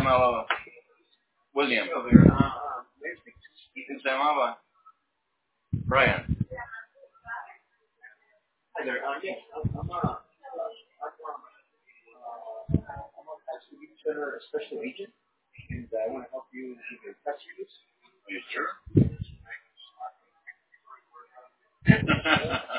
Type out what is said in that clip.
llamaba? William. ¿Quién se llamaba? Brian. Hi there. Yes, I'm actually a special agent, and I want to help you with your tax returns. Are you sure?